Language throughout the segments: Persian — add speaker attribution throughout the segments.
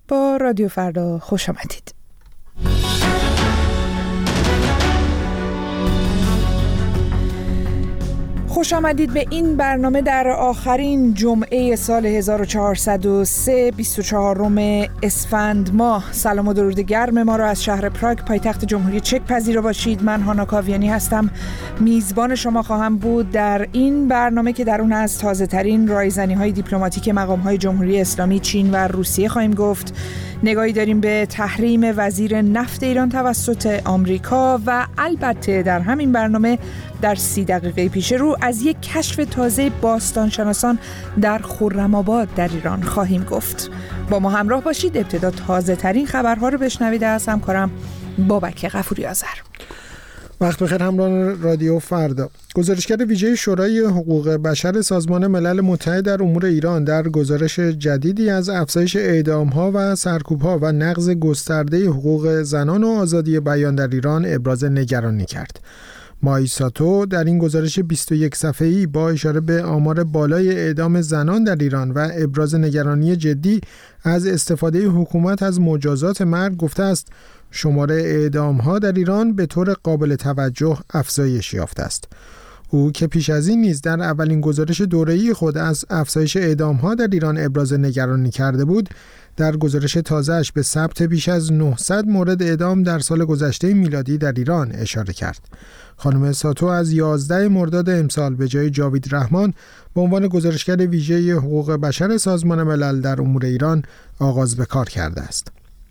Speaker 1: با رادیو فردا خوش آمدید. خوش آمدید به این برنامه در آخرین جمعه سال 1403 24 اسفند ماه. سلام و درود گرم ما را از شهر پراگ پایتخت جمهوری چک پذیرا باشید. من هانا کاویانی هستم، میزبان شما خواهم بود در این برنامه که در اون از تازه ترین رایزنی‌های دیپلماتیک مقام‌های جمهوری اسلامی، چین و روسیه خواهیم گفت. نگاهی داریم به تحریم وزیر نفت ایران توسط آمریکا و البته در همین برنامه در 30 دقیقه پیش رو از یک کشف تازه باستانشناسان در خرم‌آباد در ایران خواهیم گفت. با ما همراه باشید. ابتدا تازه ترین خبرها رو بشنوید از همکارم بابک غفوری آذر.
Speaker 2: وقت بخیر همراهان رادیو فردا. گزارشگر ویژه شورای حقوق بشر سازمان ملل متحد در امور ایران در گزارش جدیدی از افزایش اعدام‌ها و سرکوب‌ها و نقض گسترده حقوق زنان و آزادی بیان در ایران ابراز نگرانی کرد. مای ساتو در این گزارش 21 صفحه‌ای با اشاره به آمار بالای اعدام زنان در ایران و ابراز نگرانی جدی از استفاده حکومت از مجازات مرگ گفته است شمار اعدام‌ها در ایران به طور قابل توجه افزایش یافته است. او که پیش از این نیز در اولین گزارش دوره‌ای خود از افزایش اعدام‌ها در ایران ابراز نگرانی کرده بود، در گزارش تازه‌اش به ثبت بیش از 900 مورد اعدام در سال گذشته میلادی در ایران اشاره کرد. خانم ساتو از 11 مرداد امسال به جای جاوید رحمان به عنوان گزارشگر ویژه حقوق بشر سازمان ملل در امور ایران آغاز به کار کرده است.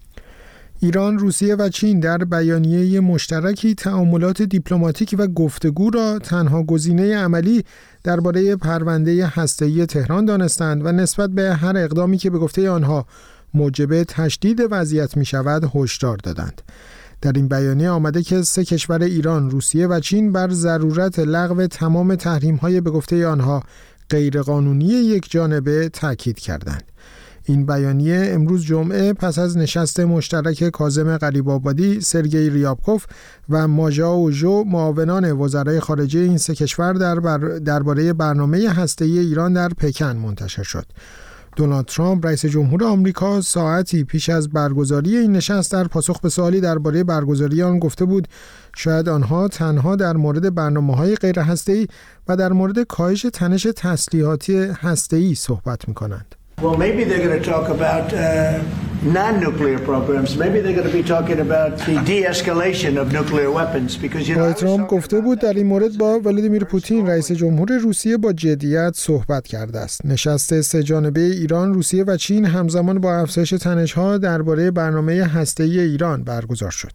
Speaker 2: ایران، روسیه و چین در بیانیه مشترکی تعاملات دیپلماتیک و گفتگو را تنها گزینه عملی درباره پرونده هسته‌ای تهران دانستند و نسبت به هر اقدامی که به گفته آنها موجب تشدید وضعیت می شود هشدار دادند. در این بیانیه آمده که سه کشور ایران، روسیه و چین بر ضرورت لغو تمام تحریم‌های به گفته آنها غیرقانونی یک جانبه تاکید کردند. این بیانیه امروز جمعه پس از نشست مشترک کاظم غریب‌آبادی، سرگئی ریابکوف و ماژا اوژو، معاونان وزرای خارجه این سه کشور درباره برنامه هسته‌ای ایران در پکن منتشر شد. دونالد ترامپ رئیس جمهور آمریکا ساعتی پیش از برگزاری این نشست در پاسخ به سوالی درباره برگزاری آن گفته بود شاید آنها تنها در مورد برنامه‌های غیر هسته‌ای و در مورد کاهش تنش تسلیحاتی هسته‌ای صحبت می‌کنند.
Speaker 3: Well, maybe they're going to talk about non-nuclear programs. Maybe they're going to be talking about the de-escalation of nuclear weapons because
Speaker 2: ترامپ گفته بود در این مورد با ولادیمیر پوتین رئیس جمهور روسیه با جدیت صحبت کرده است. نشست سه جانبه ایران، روسیه و چین همزمان با افزایش تنش‌ها درباره برنامه هسته‌ای ایران برگزار شد.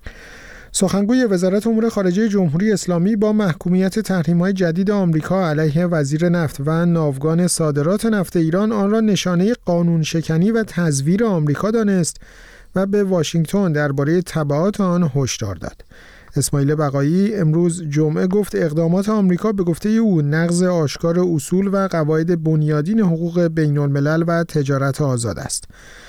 Speaker 2: سخنگوی وزارت امور خارجه جمهوری اسلامی با محکومیت تحریم‌های جدید آمریکا علیه وزیر نفت و ناوگان صادرات نفت ایران آن را نشانه قانون شکنی و تزویر آمریکا دانست و به واشنگتن درباره تبعات آن هشدار داد. اسماعیل بقایی امروز جمعه گفت اقدامات آمریکا به گفته او نقض آشکار اصول و قواعد بنیادین حقوق بین‌الملل و تجارت آزاد است.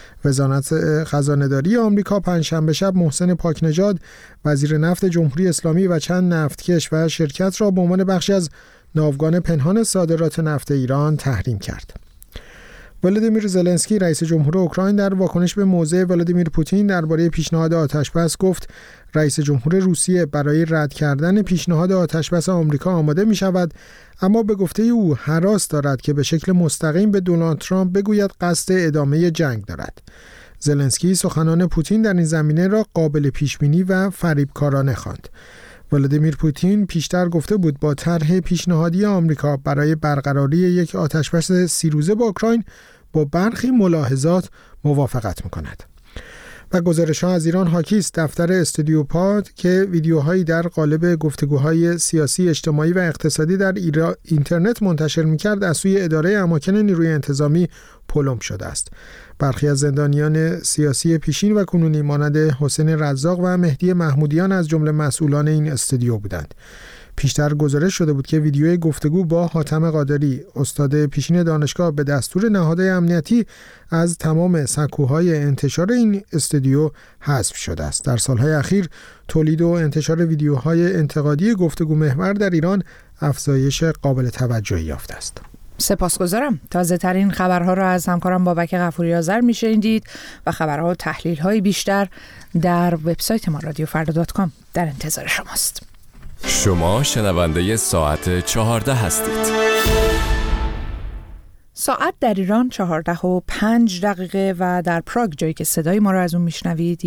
Speaker 2: وزارت خزانه‌داری آمریکا پنجشنبه شب محسن پاکنژاد، وزیر نفت جمهوری اسلامی و چند نفتکش و شرکت را به عنوان بخشی از ناوگان پنهان صادرات نفت ایران تحریم کرد. ولادیمیر زلنسکی رئیس جمهور اوکراین در واکنش به موضع ولادیمیر پوتین درباره پیشنهاد آتشبس گفت رئیس جمهور روسیه برای رد کردن پیشنهاد آتشبس آمریکا آماده می شود، اما به گفته او هراس دارد که به شکل مستقیم به دونالد ترامپ بگوید قصد ادامه جنگ دارد. زلنسکی سخنان پوتین در این زمینه را قابل پیشبینی و فریبکارانه خواند. ولادیمیر پوتین پیشتر گفته بود با طرح پیشنهادی آمریکا برای برقراری یک آتشبس 30 روزه با اوکراین با برخی ملاحظات موافقت می‌کند. و گزارش‌ها از ایران حاکی است. دفتر استودیو پاد که ویدیوهایی در قالب گفتگوهای سیاسی، اجتماعی و اقتصادی در اینترنت منتشر می‌کرد از سوی اداره اماکن نیروی انتظامی پلم شده است. برخی از زندانیان سیاسی پیشین و کنونی مانند حسین رزاق و مهدی محمودیان از جمله مسئولان این استودیو بودند. پیشتر گزارش شده بود که ویدیوی گفتگو با حاتم قادری، استاد پیشین دانشگاه، به دستور نهادهای امنیتی از تمام سکوهای انتشار این استودیو حذف شده است. در سالهای اخیر تولید و انتشار ویدیوهای انتقادی گفتگو محور در ایران افزایش قابل توجهی یافته است.
Speaker 1: سپاسگزارم. تازه ترین خبرها را از همکارم بابک غفوری آذر میشنیدید و خبرها و تحلیل های بیشتر در وبسایت ما رادیوفردا.com در انتظار شماست.
Speaker 4: شما شنونده ساعت 14 هستید.
Speaker 1: ساعت در ایران 14:05 و در پراگ، جایی که صدای ما را از اون میشنوید،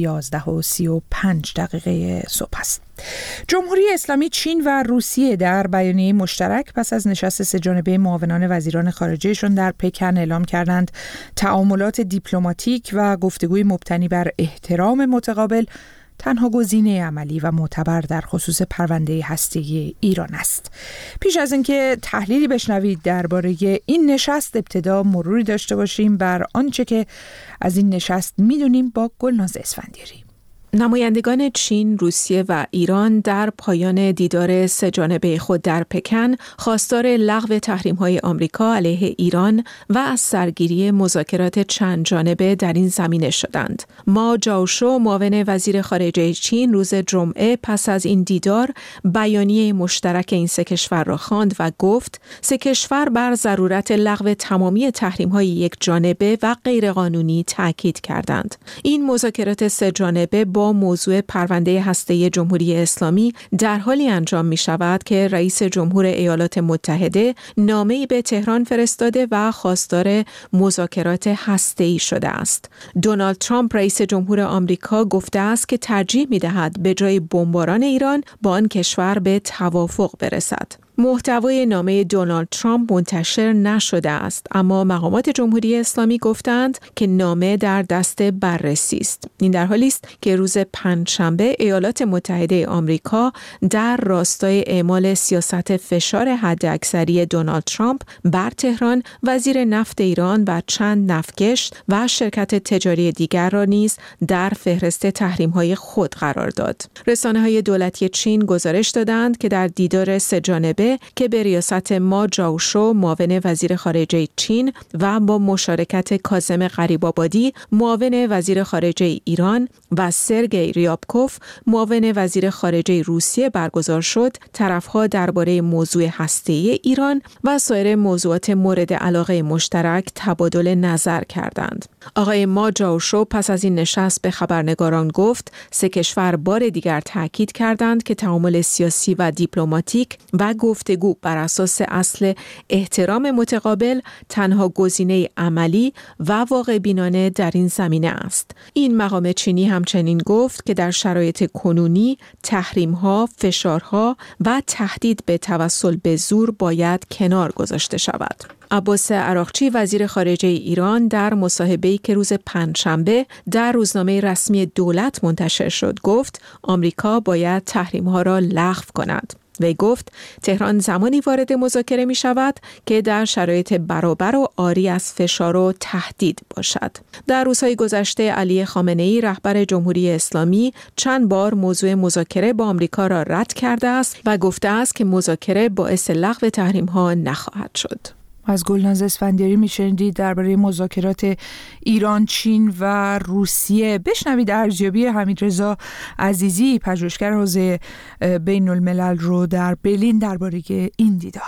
Speaker 1: 11:35 صبح است. جمهوری اسلامی، چین و روسیه در بیانیه مشترک پس از نشست سه‌جانبه معاونان وزیران خارجهشون در پکن اعلام کردند تعاملات دیپلماتیک و گفتگوی مبتنی بر احترام متقابل تنها گزینه عملی و معتبر در خصوص پرونده هسته‌ای ایران است. پیش از اینکه تحلیلی بشنوید درباره این نشست، ابتدا مروری داشته باشیم بر آنچه که از این نشست میدونیم با گلناز اسفندیاری.
Speaker 5: نمایندگان چین، روسیه و ایران در پایان دیدار سه‌جانبه خود در پکن خواستار لغو تحریم‌های آمریکا علیه ایران و از سرگیری مذاکرات چند جانبه در این زمینه شدند. ما جاوشو، معاون وزیر خارجه چین، روز جمعه پس از این دیدار بیانیه مشترک این سه کشور را خواند و گفت سه کشور بر ضرورت لغو تمامی تحریم‌های یک جانبه و غیرقانونی تاکید کردند. این مذاکرات سه جانبه با موضوع پرونده هسته‌ای جمهوری اسلامی در حالی انجام می شود که رئیس جمهور ایالات متحده نامه‌ای به تهران فرستاده و خواستار مذاکرات هسته‌ای شده است. دونالد ترامپ رئیس جمهور آمریکا گفته است که ترجیح می دهد به جای بمباران ایران با آن کشور به توافق برسد. محتوای نامه دونالد ترامپ منتشر نشده است، اما مقامات جمهوری اسلامی گفتند که نامه در دست بررسی است. این در حالی است که روز پنجشنبه ایالات متحده آمریکا در راستای اعمال سیاست فشار حداکثری دونالد ترامپ بر تهران، وزیر نفت ایران و چند نفتکش و شرکت تجاری دیگر را نیز در فهرست تحریم‌های خود قرار داد. رسانه‌های دولتی چین گزارش دادند که در دیدار سه‌جانبه که به ریاست ما جاوشو، معاون وزیر خارجه چین و با مشارکت کاظم غریب‌آبادی، معاون وزیر خارجه ایران و سرگئی ریابکوف، معاون وزیر خارجه روسیه برگزار شد، طرف‌ها درباره موضوع هسته‌ای ایران و سایر موضوعات مورد علاقه مشترک تبادل نظر کردند. آقای ما جاوشو پس از این نشست به خبرنگاران گفت سه کشور بار دیگر تاکید کردند که تعامل سیاسی و دیپلماتیک و گفتگو بر اساس اصل احترام متقابل تنها گزینه عملی و واقع بینانه در این زمینه است. این مقام چینی همچنین گفت که در شرایط کنونی تحریم‌ها، فشارها و تهدید به توسل به زور باید کنار گذاشته شود. عباس عراقچی، وزیر خارجه ایران، در مصاحبه‌ای که روز پنجشنبه در روزنامه رسمی دولت منتشر شد گفت آمریکا باید تحریم‌ها را لغو کند. وی گفت تهران زمانی وارد مذاکره می شود که در شرایط برابر و عاری از فشار و تهدید باشد. در روزهای گذشته علی خامنه‌ای، رهبر جمهوری اسلامی، چند بار موضوع مذاکره با آمریکا را رد کرده است و گفته است که مذاکره باعث لغو تحریم‌ها نخواهد شد.
Speaker 1: از گلناز اسفندیاری میشنیدید درباره مذاکرات ایران، چین و روسیه. بشنوید ارزیابی حمیدرضا عزیزی، پژوهشگر حوزه بین الملل رو در برلین درباره این دیدار.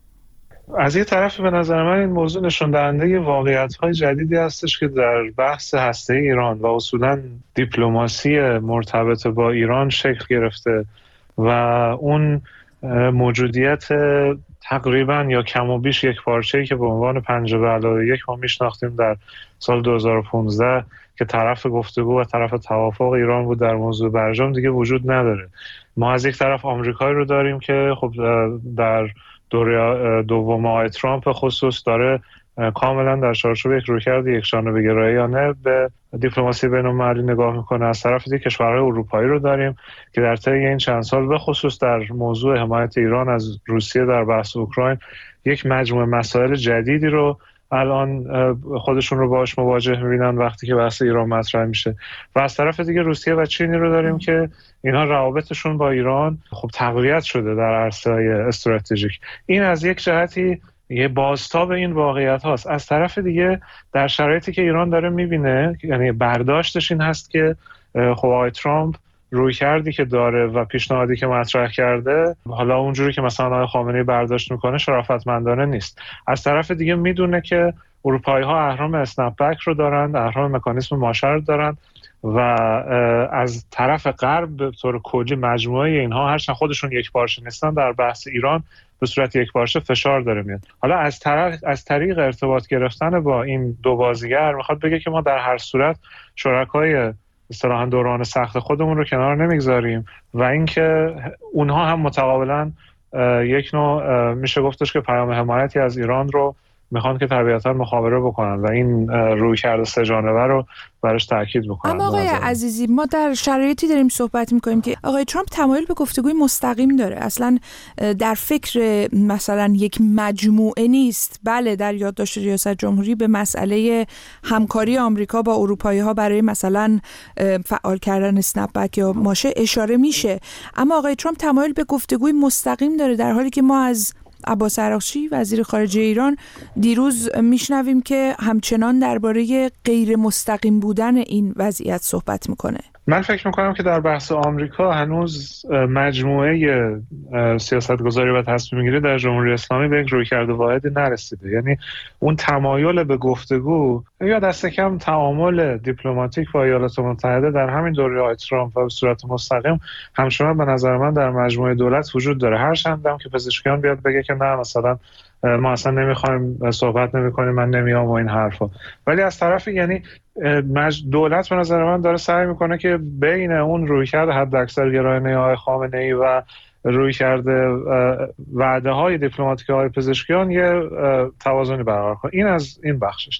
Speaker 6: از یه طرف به نظر من این موضوع نشون دهنده واقعیت‌های جدیدی هستش که در بحث هسته‌ای ایران و اصولاً دیپلماسی مرتبط با ایران شکل گرفته و اون موجودیت تقریبا یا کم و بیش یک پارچه‌ای که به عنوان 5+1 ما میشناختیم در سال 2015 که طرف گفتگو و طرف توافق ایران بود در موضوع برجام دیگه وجود نداره. ما از یک طرف آمریکایی رو داریم که خب در دوره دوم آقای ترامپ خصوص داره کاملا در چارچوب یک رویکرد یکجانبه گرایانه به دیپلماسی بین‌المللی نگاه میکنه. از طرف دیگه کشورهای اروپایی رو داریم که در طی این چند سال به خصوص در موضوع حمایت ایران از روسیه در بحث اوکراین یک مجموعه مسائل جدیدی رو الان خودشون رو باهاش مواجه می‌بینن وقتی که بحث ایران مطرح میشه. و از طرف دیگه روسیه و چینی رو داریم که اینها روابطشون با ایران خب تقویت شده در عرصه‌های استراتژیک. این از یک جهتی یه بازتاب این واقعیت هاست. از طرف دیگه در شرایطی که ایران داره میبینه، یعنی برداشتش این هست که خب آقای ترامپ رویکردی که داره و پیشنهادی که مطرح کرده، حالا اونجوری که مثلا آقای خامنه‌ای برداشت میکنه شرافتمندانه نیست. از طرف دیگه میدونه که اروپایی‌ها اهرام اسنپ بک رو دارن، اهرام مکانیسم ماشه رو دارن و از طرف غرب به طور کلی مجموعه اینها هرچند خودشون یک پارچه نیستن در بحث ایران به صورت یک پارچه فشار داره میاد. حالا از طریق ارتباط گرفتن با این دو بازیگر میخواد بگه که ما در هر صورت شرکای اصطلاحاً دوران سخت خودمون رو کنار نمیگذاریم و اینکه اونها هم متقابلا یک نوع میشه گفتش که پیام حمایتی از ایران رو میخوان که طبیعتا مخابره بکنن و این رویکرد سه جانبه رو براش تاکید بکنن.
Speaker 1: اما آقای عزیزی، ما در شرایطی داریم صحبت میکنیم که آقای ترامپ تمایل به گفتگوی مستقیم داره، اصلا در فکر مثلا یک مجموعه نیست. بله، در یادداشت ریاست جمهوری به مسئله همکاری آمریکا با اروپایی ها برای مثلا فعال کردن اسنپ بک یا ماشه اشاره میشه، اما آقای ترامپ تمایل به گفتگوی مستقیم داره، در حالی که ما از عباس عراقچی وزیر خارجه ایران دیروز میشنویم که همچنان درباره غیر مستقیم بودن این وضعیت صحبت میکنه.
Speaker 6: من فکر میکنم که در بحث آمریکا هنوز مجموعه سیاستگذاری و تصمیم گیری در جمهوری اسلامی به یک رویکرد واحدی نرسیده. یعنی اون تمایل به گفتگو یا دست کم تعامل دیپلماتیک با ایالات متحده در همین دوره آقای ترامپ و به صورت مستقیم همچنان به نظر من در مجموعه دولت وجود داره. هرچند هم که پزشکیان بیاد بگه که نه مثلا ما اصلا نمیخوایم صحبت نمیکنیم، من نمیام و این حرفا، ولی از طرف یعنی دولت به نظر من داره سعی میکنه که بین اون رویکرد حداکثر گرایانه آقای خامنه‌ای و رویکرد وعده های دیپلماتیک های پزشکیان یه توازنی برقرار کنه. این از این بخشش.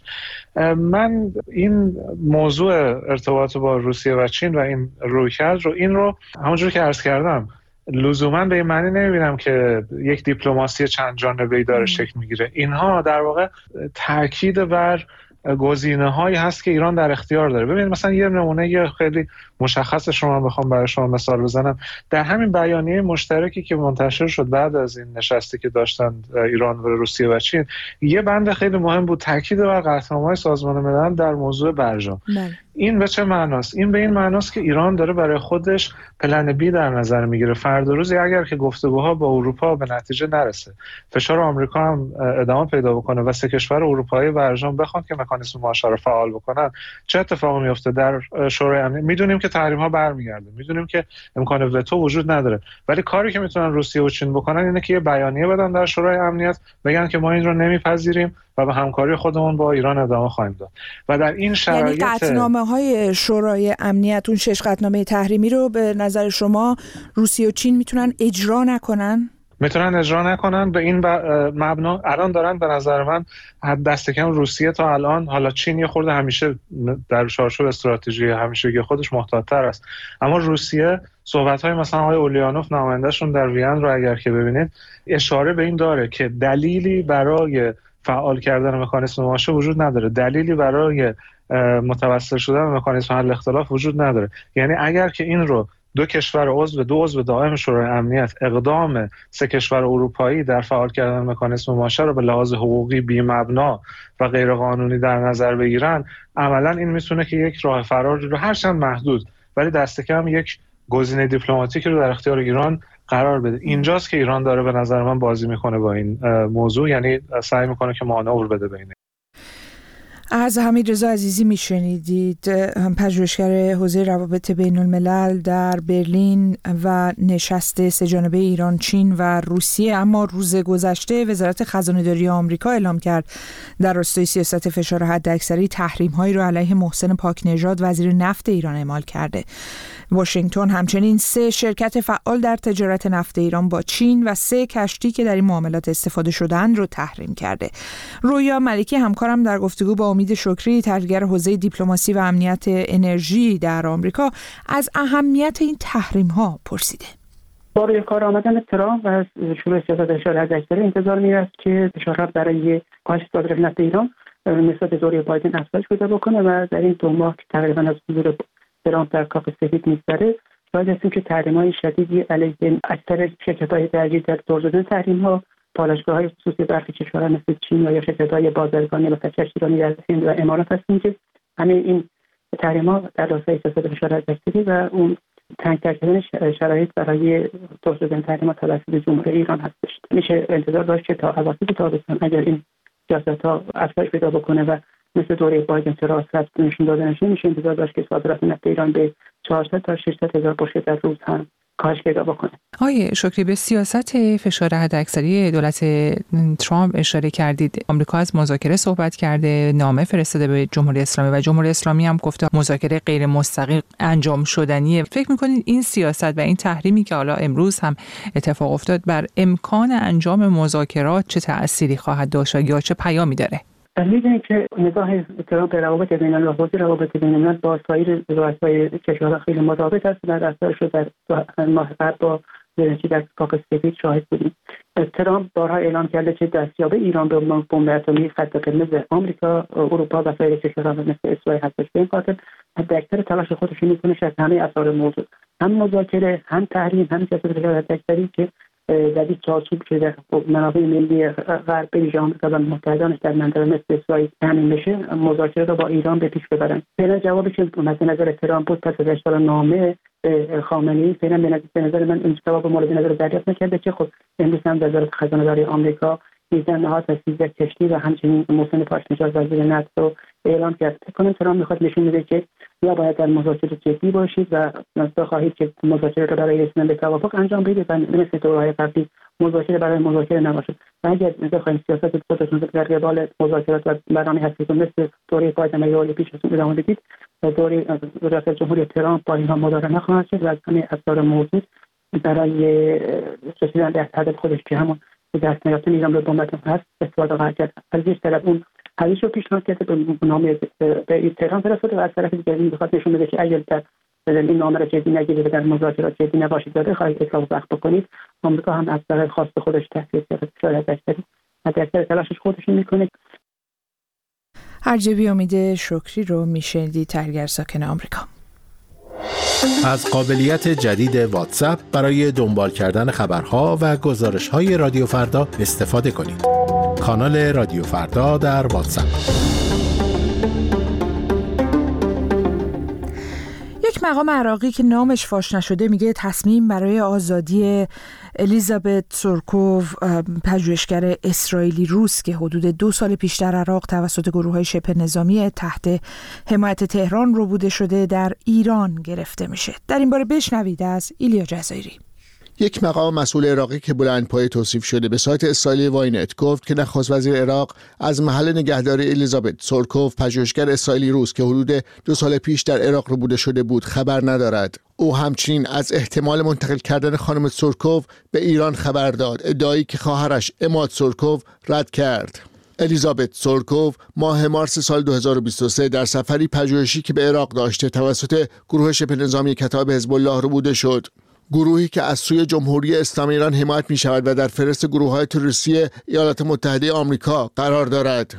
Speaker 6: من این موضوع ارتباط با روسیه و چین و این رویکرد رو همونجوری که عرض کردم لزوما به این معنی نمیبینم که یک دیپلماسی چند جانبه‌ای داره شکل میگیره. اینها در واقع تاکید بر گزینه‌هایی هست که ایران در اختیار داره. ببینید مثلا یه نمونه خیلی مشخص شما بخوام برای شما مثال بزنم، در همین بیانیه مشترکی که منتشر شد بعد از این نشستی که داشتن ایران و روسیه و چین، یه بند خیلی مهم بود، تاکید بر قطعنامه‌های سازمان ملل در موضوع برجام. این به چه معناست؟ این به این معناست که ایران داره برای خودش پلن بی در نظر میگیره. فردا روزی اگر که گفتگوها با اروپا به نتیجه نرسه، فشار آمریکا هم ادامه پیدا بکنه و سه کشور اروپایی برجام بخوان که مکانیسم ماشه رو فعال بکنن، چه اتفاقی میفته در شورای امنیت؟ میدونیم که تحریم ها برمیگرده، میدونیم که امکان وتو وجود نداره، ولی کاری که میتونن روسیه و چین بکنن اینه که یه بیانیه بدن در شورای امنیت بگن که ما این رو نمیپذیریم و به همکاری خودمون با ایران ادامه خواهیم داد. و در این شرایط
Speaker 1: یعنی قطعنامه‌های شورای امنیت، اون 6 قطعنامه تحریمی رو به نظر شما روسیه و چین میتونن اجرا نکنن؟
Speaker 6: میتونن اجرا نکنن. به این مبنا الان دارن به نظر من دست کم روسیه تا الان، حالا چین یه خورده همیشه در چارچوب استراتژی همیشگی خودش محتاط‌تر است، اما روسیه صحبت‌های مثلا آقای اولیانوف نماینده‌شون در وین رو اگر که ببینید اشاره به این داره که دلیلی برای فعال کردن مکانیسم ماشه وجود نداره، دلیلی برای متوسل شدن مکانیسم حل اختلاف وجود نداره. یعنی اگر که این رو دو عضو دائم شورای امنیت اقدام سه کشور اروپایی در فعال کردن مکانیسم ماشه رو به لحاظ حقوقی بی‌مبنا و غیر قانونی در نظر بگیرن، عملاً این میتونه که یک راه فرار رو هرچند محدود ولی دست کم یک گزینه دیپلماتیکی رو در اختیار ایران قرار بده. اینجاست که ایران داره به نظر من بازی میکنه با این موضوع، یعنی سعی میکنه که مانور بده بین.
Speaker 1: از حمیدرضا عزیزی میشنیدید، پژوهشگر حوزه روابط بین الملل در برلین و نشست سه جانبه ایران، چین و روسیه. اما روز گذشته وزارت خزانه‌داری آمریکا اعلام کرد در راستای سیاست فشار حداکثری تحریم‌هایی را علیه محسن پاکنژاد وزیر نفت ایران اعمال کرده. واشنگتن همچنین 3 شرکت فعال در تجارت نفت ایران با چین و 3 کشتی که در این معاملات استفاده شدند رو تحریم کرده. رویا ملکی همکارم در گفتگو با امید شکری، تحلیلگر حوزه دیپلماسی و امنیت انرژی در آمریکا، از اهمیت این تحریم‌ها پرسیده.
Speaker 7: با روی کار آمدن ترامپ و شروع سیاست فشار حداکثری انتظار می‌رفت که فشارها برای کاهش صادرات نفت ایران نسبت به دوره بایدن افزایش پیدا بکنه و در این 2 ماه که تقریبا از حضور ترامپ در کاخ سفید می‌گذره، شاید هستیم که تحریم‌های شدیدی علیه اکثر شرکت‌های درگیر در دور زدن تحریم‌ها، پالایشگاه‌های خصوصی برخی کشورها مثل چین یا شرکت‌های بازرگانی و کشتیرانی در هند و امارات هستیم که همه این تحریم‌ها در راستای سیاست فشار حداکثری و اون تنگ‌تر کردن شرایط برای توسعه دادن تحریمات توسط جمهوری ایران هستش. میشه انتظار داشت که تا اواسط تابستان اگر این سیاست‌ها افزایش پیدا بکنه و مثل دوره بایدن فراست نشون داده نشه، میشه انتظار داشت که صادرات نفت ایران به 400 تا 600 هزار بشکه در روز هم کاهش پیدا بکنه.
Speaker 8: آقای شکری، به سیاست فشار حداکثری دولت ترامپ اشاره کردید. آمریکا از مذاکره صحبت کرده، نامه فرستاده به جمهوری اسلامی و جمهوری اسلامی هم گفته مذاکره غیر مستقیم انجام شدنیه. فکر می‌کنید این سیاست و این تحریمی که حالا امروز هم اتفاق افتاد بر امکان انجام مذاکرات چه تأثیری خواهد داشت یا چه پیامی داره؟
Speaker 7: می‌دونید که نگاه ترامپ به روابط بین‌النهادی، روابط بین‌الملل با سایر رؤسای کشورها خیلی متفاوت است. در اثرش در ماه قبل با زلنسکی در کاخ سفید شاهد بودیم. ترامپ بارها اعلام کرده که دستیابی ایران به بمب اتمی خط قرمز آمریکا، اروپا و سایر کشورها مثل اسرائیل هستش. به این خاطر حداکثر تلاش خودش می‌کنه از همه اثار موجود، هم مذاکره، هم تحریم، هم سیاست فشار حداکثری که در این چارچوب که در منابع ملی غرب به آمریکا و متحدانش در منطقه مثل اسرائیل تامین بشه، مذاکره رو با ایران به پیش ببرن. فعلا جوابی که مد نظر ترامپ بود پس از ارسال نامه خامنه‌ای، فعلا به نظر من این جواب مورد نظر دریافت نکرده که خب امروز هم وزارت خزانه‌داری آمریکا 13 نهاد و 13 کشتی و همچنین محسن پاشنژاد وزیر نفت رو اعلام کرد. فکر کنم ترامپ میخواد نشون بده که یا باید در مذاکره جدی باشید و بخواهید که مذاکره رو برای رسیدن به توافق انجام بدید و مثل دوره‌های قبلی مذاکره برای مذاکره نباشه. و اگر بخواید سیاست خودتون رو در قبال مذاکرات و برنامه هستید مثل دوره بایدن یا پیش از اون ادامه بدید، دوره ریاست جمهوری ترامپ با اینها مدارا نخواهد شد و از همه اثار موجود برای رسیدن به هدف خودش که همون دست نیافتن ایران به بمب اتمی هست استفاده خواهد کرد. از یک طرف اون حدیث رو پیشنهاد کرده به نامه به تهران فرستاده و از طرف دیگر این بخواد نشون بده که اگر در این نامه را جدی نگیرید و در مذاکرات جدی نباشید داده خواهید اطلاق وقت بکنید، آمریکا هم از طرف خواست خودش تحت فشار حداکثری تلاشش خودش میکنه.
Speaker 1: ارجبی امید شکری رو میشنیدید، تحلیلگر ساکن آمریکا.
Speaker 9: از قابلیت جدید واتساپ برای دنبال کردن خبرها و گزارش‌های رادیو فردا استفاده کنید. کانال رادیو فردا در واتساپ.
Speaker 1: یک مقام عراقی که نامش فاش نشده میگه تصمیم برای آزادی الیزابت سورکوف، پژوهشگر اسرائیلی روس که حدود 2 سال پیش در عراق توسط گروه‌های شبه نظامی تحت حمایت تهران ربوده شده، در ایران گرفته میشه. در این باره بشنوید از ایلیا جزایری.
Speaker 10: یک مقام مسئول عراقی که بلندپایه توصیف شده به سایت اسرائیلی واینت گفت که نخست وزیر عراق از محل نگهداری الیزابت سورکوف، پژوهشگر اسرائیلی روس که حدود 2 سال پیش در عراق ربوده شده بود، خبر ندارد. او همچنین از احتمال منتقل کردن خانم سورکوف به ایران خبر داد، ادعایی که خواهرش عماد سورکوف رد کرد. الیزابت سورکوف ماه مارس سال 2023 در سفری پژوهشی که به عراق داشته توسط گروه شبه نظامی کتایب حزب الله ربوده شد. گروهی که از سوی جمهوری اسلامی ایران حمایت می شود و در فهرست گروه‌های تروریستی ایالات متحده آمریکا قرار دارد.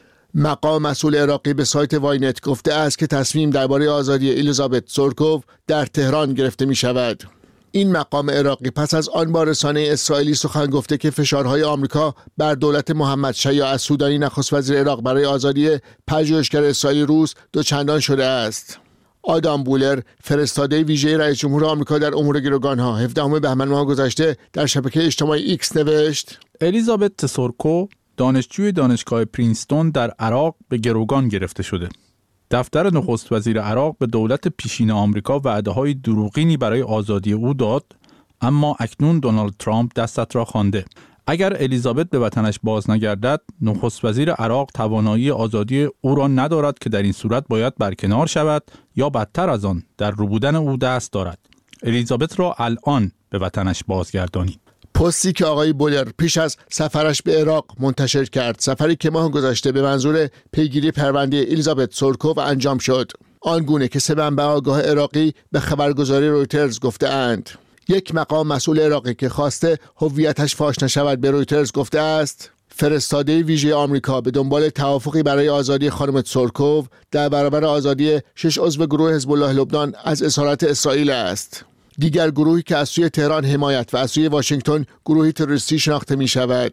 Speaker 10: مقام مسئول عراقی به سایت واینت گفته است که تصمیم درباره آزادی الیزابت سورکوف در تهران گرفته می شود. این مقام عراقی پس از آن با رسانه اسرائیلی سخن گفته که فشارهای آمریکا بر دولت محمد شیاع السودانی نخست وزیر عراق برای آزادی پژوهشگر اسرائیلی روس دوچندان شده است. آدام بولر، فرستاده ویژه رئیس جمهور آمریکا در امور گروگانها، 17 بهمن ماه گذشته در شبکه اجتماعی ایکس نوشت:
Speaker 11: الیزابت سورکو، دانشجوی دانشگاه پرینستون در عراق به گروگان گرفته شده. دفتر نخست وزیر عراق به دولت پیشین آمریکا وعده‌های دروغینی برای آزادی او داد، اما اکنون دونالد ترامپ دستت را خوانده. اگر الیزابت به وطنش باز نگردد، نخست وزیر عراق توانایی آزادی او را ندارد که در این صورت باید برکنار شود یا بدتر از آن در ربودن او دست دارد. الیزابت را الان به وطنش بازگردانید.
Speaker 10: پستی که آقای بولر پیش از سفرش به عراق منتشر کرد، سفری که ماه گذشته به منظور پیگیری پرونده الیزابت سورکوف انجام شد. آنگونه که 3 منبع آگاه عراقی به خبرگزاری رویترز گفته اند. یک مقام مسئول عراقی که خواسته هویتش فاش نشود به رویترز گفته است: فرستاده ویژه آمریکا به دنبال توافقی برای آزادی خانم سورکوف در برابر آزادی 6 عضو گروه حزب الله لبنان از اسارت اسرائیل است. دیگر گروهی که از سوی تهران حمایت و از سوی واشنگتن گروهی تروریستی شناخته می شود.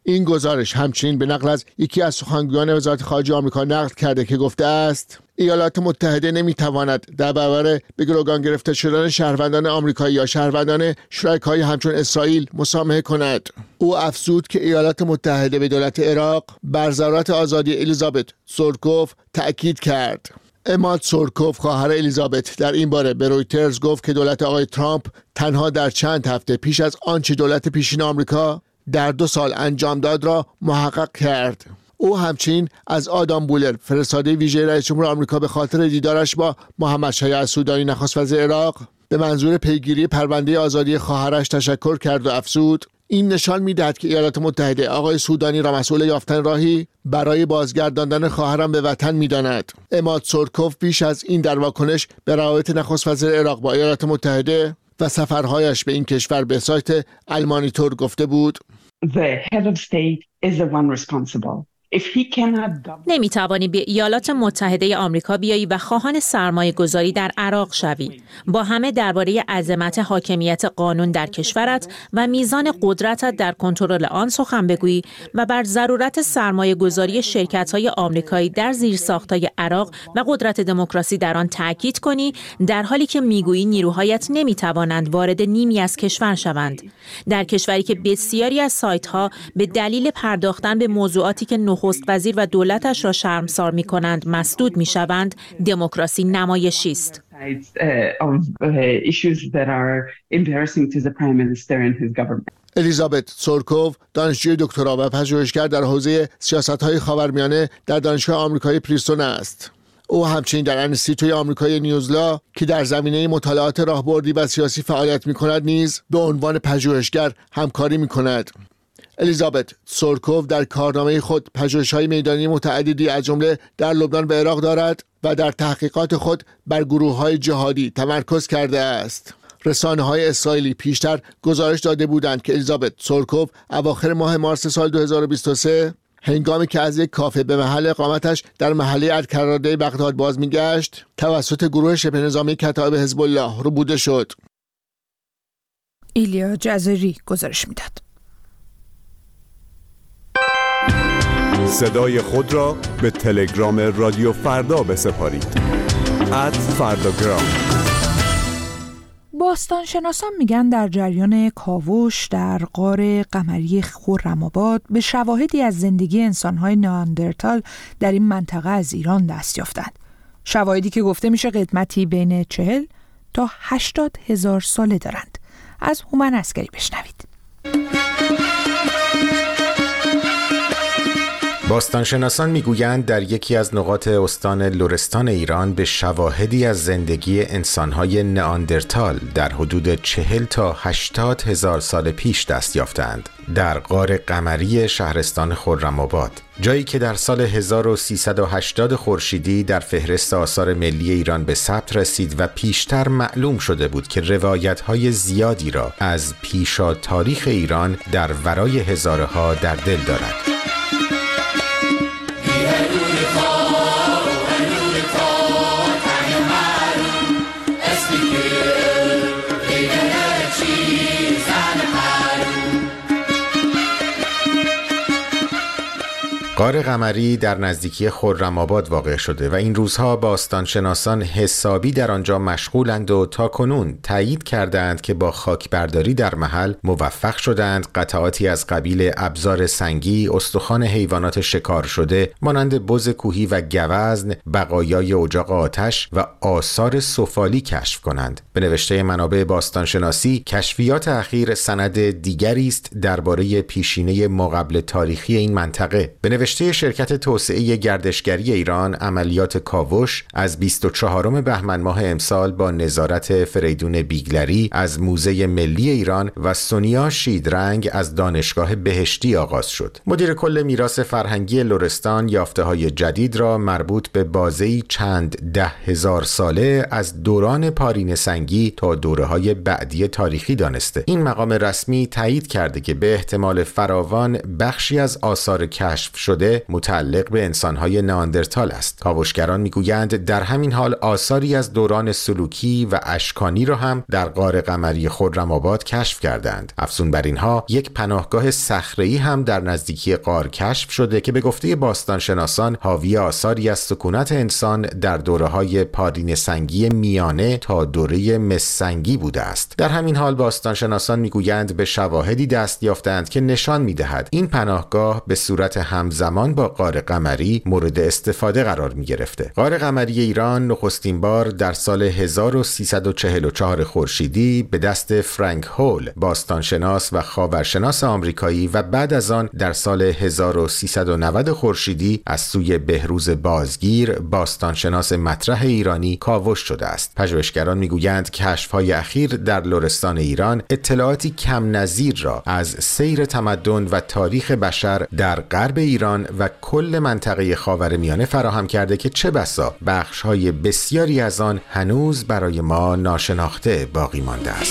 Speaker 10: این گزارش همچنین به نقل از یکی از سخنگویان وزارت خارجه آمریکا نقل کرده که گفته است ایالات متحده نمیتواند در برابر به گروگان گرفته شدن شهروندان آمریکایی یا شهروندان شرکای همچون اسرائیل مسامحه کند. او افزود که ایالات متحده به دولت عراق بر ضرورت آزادی الیزابت سورکوف تأکید کرد. اماد سورکوف خواهر الیزابت در این باره به رویترز گفت که دولت آقای ترامپ تنها در چند هفته پیش از آنچه دولت پیشین آمریکا در 2 سال انجام داد را محقق کرد. او همچنین از آدام بولر فرستاده ویژه رئیس جمهور آمریکا به خاطر دیدارش با محمد شایع السودانی نخست وزیر عراق به منظور پیگیری پرونده آزادی خواهرش تشکر کرد و افزود این نشان می‌دهد که ایالات متحده آقای سودانی را مسئول یافتن راهی برای بازگرداندن خواهرم به وطن می‌داند. اماد سورکوف پیش از این در واکنش به روابط نخست وزیر عراق با ایالات متحده و سفرهایش به این کشور به سایت المانیتور گفته بود
Speaker 12: The head of state is the one responsible.
Speaker 13: نمیتوانی به ایالات متحده آمریکا بیایی و خواهان سرمایه گذاری در عراق شوی. با همه درباره عظمت حاکمیت قانون در کشورت و میزان قدرتت در کنترل آن سخن بگویی و بر ضرورت سرمایه گذاری شرکت‌های آمریکایی در زیرساخت‌های عراق و قدرت دموکراسی در آن تاکید کنی، در حالی که میگویی نیروهایت نمیتوانند وارد نیمی از کشور شوند. در کشوری که بسیاری از سایت‌ها به دلیل پرداختن به موضوعاتی که نخست وزیر و دولتش را شرمسار می‌کنند مسدود می‌شوند، دموکراسی نمایشی است.
Speaker 10: الیزابت سورکوف دانشجوی دکترا و پژوهشگر در حوزه سیاست‌های خاورمیانه در دانشگاه آمریکایی پریستون است. او همچنین در انستیتوی آمریکایی نیوزلا که در زمینه مطالعات راهبردی و سیاسی فعالیت می‌کند نیز به عنوان پژوهشگر همکاری می‌کند. الیزابت سورکوف در کارنامه خود پژوهش‌های میدانی متعددی از جمله در لبنان و عراق دارد و در تحقیقات خود بر گروه‌های جهادی تمرکز کرده است. رسانه‌های اسرائیلی پیشتر گزارش داده بودند که الیزابت سورکوف اواخر ماه مارس سال 2023 هنگامی که از یک کافه به محل اقامتش در محله الکراده بغداد باز می‌گشت، توسط گروه شبه نظامی کتایب حزب الله ربوده شد.
Speaker 1: ایلیا جزیری گزارش می‌داد.
Speaker 14: صدای خود را به تلگرام رادیو فردا بسپارید. @فرداگرام.
Speaker 1: باستانشناسان میگن در جریان کاوش در غار قمری خرم‌آباد به شواهدی از زندگی انسان‌های نئاندرتال در این منطقه از ایران دست یافتند. شواهدی که گفته میشه قدمتی بین 40 تا 80 هزار ساله دارند. از هومن عسکری بشنوید.
Speaker 15: باستانشناسان میگویند در یکی از نقاط استان لرستان ایران به شواهدی از زندگی انسان‌های نئاندرتال در حدود 40 تا 80 هزار سال پیش دست یافتند در غار قمری شهرستان خرم‌آباد، جایی که در سال 1380 خورشیدی در فهرست آثار ملی ایران به ثبت رسید و پیشتر معلوم شده بود که روایت‌های زیادی را از پیشا تاریخ ایران در ورای هزاره‌ها در دل دارد. غار قمری در نزدیکی خرم‌آباد واقع شده و این روزها باستانشناسان حسابی در آنجا مشغولند و تاکنون تایید کردند که با خاکبرداری در محل موفق شدند قطعاتی از قبیل ابزار سنگی، استخوان حیوانات شکار شده مانند بز کوهی و گوزن، بقایای اجاق آتش و آثار سفالی کشف کنند. به نوشته منابع باستانشناسی، کشفیات اخیر سند دیگری است درباره پیشینه ماقبل تاریخی این منطقه. به نوشته شرکت توسعه گردشگری ایران، عملیات کاوش از 24 بهمن ماه امسال با نظارت فریدون بیگلری از موزه ملی ایران و سونیا شیدرنگ از دانشگاه بهشتی آغاز شد. مدیر کل میراث فرهنگی لرستان یافته‌های جدید را مربوط به بازه‌ای چند 10,000 ساله از دوران پارینه سنگی تا دوره‌های بعدی تاریخی دانسته. این مقام رسمی تایید کرده که به احتمال فراوان بخشی از آثار کشف شده شده متعلق به انسان‌های نئاندرتال است. کاوشگران میگویند در همین حال آثاری از دوران سلوکی و اشکانی را هم در غار قمری خرم‌آباد کشف کردند. افزون بر اینها یک پناهگاه صخره‌ای هم در نزدیکی غار کشف شده که به گفته باستانشناسان حاوی آثاری از سکونت انسان در دوره‌های پارینه سنگی میانه تا دوره مس سنگی بوده است. در همین حال باستانشناسان میگویند به شواهدی دست یافتند که نشان می‌دهد این پناهگاه به صورت همزمان با غار قمری مورد استفاده قرار می‌گرفته. غار قمری ایران نخستین بار در سال 1344 خورشیدی به دست فرانک هول باستانشناس و خاورشناس آمریکایی و بعد از آن در سال 1390 خورشیدی از سوی بهروز بازگیر باستانشناس مطرح ایرانی کاوش شده است. پژوهشگران میگویند کشف‌های اخیر در لرستان ایران اطلاعاتی کم نظیر را از سیر تمدن و تاریخ بشر در غرب ایران و کل منطقه خاورمیانه فراهم کرده که چه بسا بخش‌های بسیاری از آن هنوز برای ما ناشناخته باقی مانده است.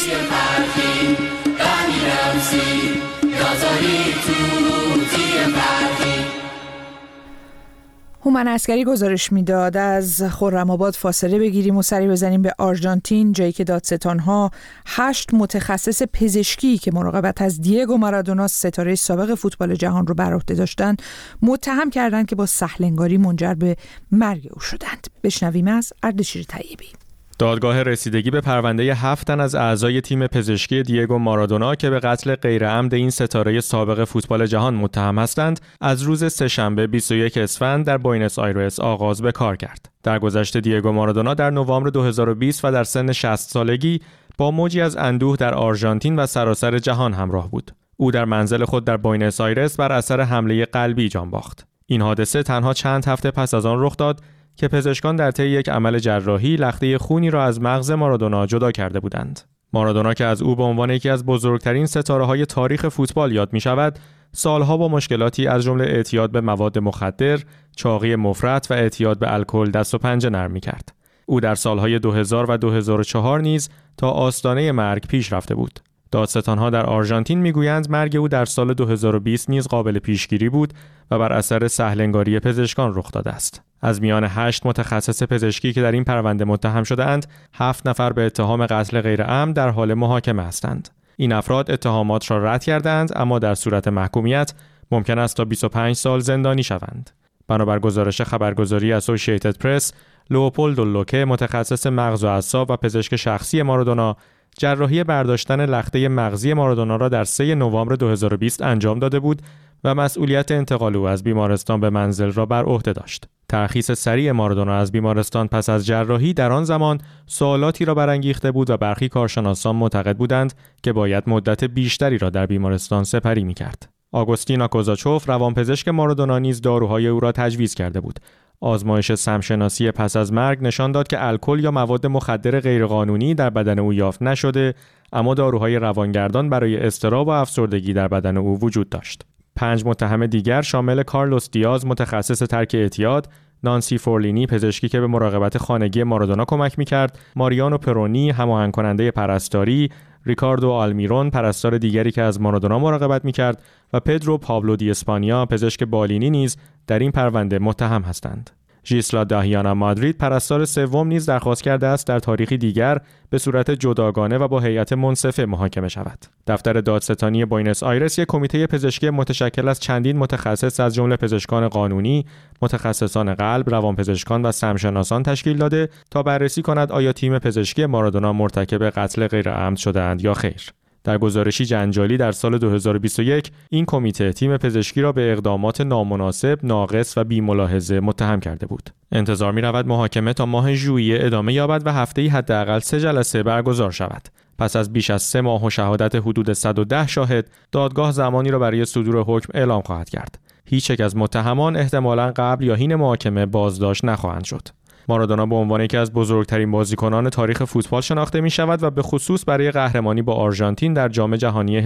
Speaker 1: هومن عسکری گزارش میداد از خرم‌آباد فاصله بگیریم و سری بزنیم به آرژانتین، جایی که دادستان‌ها 8 متخصص پزشکی که مراقبت از دیگو مارادونا ستاره سابق فوتبال جهان رو بر عهده داشتند متهم کردند که با سهل‌انگاری منجر به مرگ او شدند. بشنویم از اردشیر طیبی.
Speaker 16: دادگاه رسیدگی به پرونده 7 تن از اعضای تیم پزشکی دیگو مارادونا که به قتل غیرعمد این ستاره سابق فوتبال جهان متهم هستند، از روز سه‌شنبه 21 اسفند در بوئنوس آیرس آغاز به کار کرد. درگذشته دیگو مارادونا در نوامبر 2020 و در سن 60 سالگی با موجی از اندوه در آرژانتین و سراسر جهان همراه بود. او در منزل خود در بوئنوس آیرس بر اثر حمله قلبی جان باخت. این حادثه تنها چند هفته پس از آن رخ داد که پزشکان در طی یک عمل جراحی لخته خونی را از مغز مارادونا جدا کرده بودند. مارادونا که از او به عنوان یکی از بزرگترین ستاره‌های تاریخ فوتبال یاد می‌شود، سالها با مشکلاتی از جمله اعتیاد به مواد مخدر، چاقی مفرط و اعتیاد به الکل دست و پنجه نرم می‌کرد. او در سالهای 2000 و 2004 نیز تا آستانه مرگ پیش رفته بود. دادستان‌ها در آرژانتین می‌گویند مرگ او در سال 2020 نیز قابل پیشگیری بود و بر اثر سهل‌انگاری پزشکان رخ داده است. از میان 8 متخصص پزشکی که در این پرونده متهم شده‌اند، 7 نفر به اتهام قتل غیرعمد در حال محاکمه هستند. این افراد اتهامات را رد کردند، اما در صورت محکومیت ممکن است تا 25 سال زندانی شوند. بنابر گزارش خبرگزاری اسوسییتد پرس، لئوپولدو لوکه متخصص مغز و اعصاب و پزشک شخصی مارادونا جراحی برداشتن لخته مغزی مارادونا را در 3 نوامبر 2020 انجام داده بود و مسئولیت انتقال او از بیمارستان به منزل را بر عهده داشت. ترخیص سریع مارادونا از بیمارستان پس از جراحی در آن زمان سوالاتی را برانگیخته بود و برخی کارشناسان معتقد بودند که باید مدت بیشتری را در بیمارستان سپری می‌کرد. آگوستینا کوزاچوف روانپزشک مارادونا نیز داروهای او را تجویز کرده بود. آزمایش سمشناسی پس از مرگ نشان داد که الکل یا مواد مخدر غیرقانونی در بدن او یافت نشده، اما داروهای روانگردان برای اضطراب و افسردگی در بدن او وجود داشت. 5 متهم دیگر شامل کارلوس دیاز متخصص ترک اعتیاد، نانسی فورلینی پزشکی که به مراقبت خانگی مارادونا کمک می‌کرد، ماریانو پرونی هماهنگ کننده پرستاری، ریکاردو آلمیرون پرستار دیگری که از مارادونا مراقبت می‌کرد و پدرو پابلو دی اسپانیا پزشک بالینی نیز در این پرونده متهم هستند. ژیسلا داهیانا مادرید پرستار سوم نیز درخواست کرده است در تاریخی دیگر به صورت جداگانه و با هیئت منصفه محاکمه شود. دفتر دادستانی بوئنوس آیرس یک کمیته پزشکی متشکل از چندین متخصص از جمله پزشکان قانونی، متخصصان قلب، روانپزشکان و سمشناسان تشکیل داده تا بررسی کند آیا تیم پزشکی مارادونا مرتکب قتل غیرعمد شده‌اند یا خیر. در گزارشی جنجالی در سال 2021 این کمیته تیم پزشکی را به اقدامات نامناسب، ناقص و بی‌ملاحظه متهم کرده بود. انتظار می‌رود محاکمه تا ماه ژوئیه ادامه یابد و هفته‌ای حداقل 3 جلسه برگزار شود. پس از بیش از 3 ماه و شهادت حدود 110 شاهد، دادگاه زمانی را برای صدور حکم اعلام خواهد کرد. هیچ یک از متهمان احتمالاً قبل یا حین محاکمه بازداشت نخواهند شد. مارادونا به عنوان یکی از بزرگترین بازیکنان تاریخ فوتبال شناخته می شود و به خصوص برای قهرمانی با آرژانتین در جام جهانی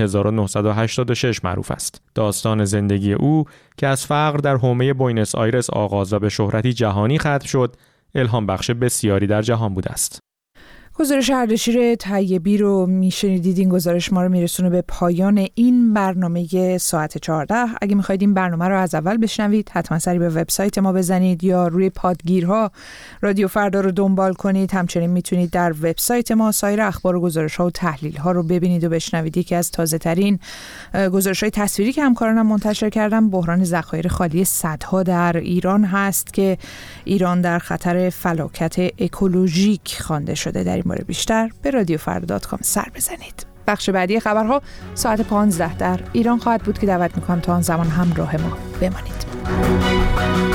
Speaker 16: 1986 معروف است. داستان زندگی او که از فقر در حومه بوئنوس آیرس آغاز و به شهرتی جهانی ختم شد، الهام بخش بسیاری در جهان بوده است.
Speaker 1: گزارش اردشیر طیبی رو میشنیدید. این گزارش ما رو میرسونه به پایان این برنامه ساعت 14. اگه میخواید این برنامه رو از اول بشنوید حتما سری به وبسایت ما بزنید یا روی پادگیرها رادیو فردا رو دنبال کنید. همچنین میتونید در وبسایت ما سایر اخبار و گزارش ها و تحلیل ها رو ببینید و بشنوید. یکی از تازه ترین گزارش های تصویری که همکارانم منتشر کردن بحران ذخایر خالی سدها در ایران هست که ایران در خطر فلاکت اکولوژیک خوانده شده. در این مورد بیشتر به radiofarda.com سر بزنید. بخش بعدی خبرها ساعت 15 در ایران خواهد بود که دعوت میکنم تا آن زمان همراه ما بمانید.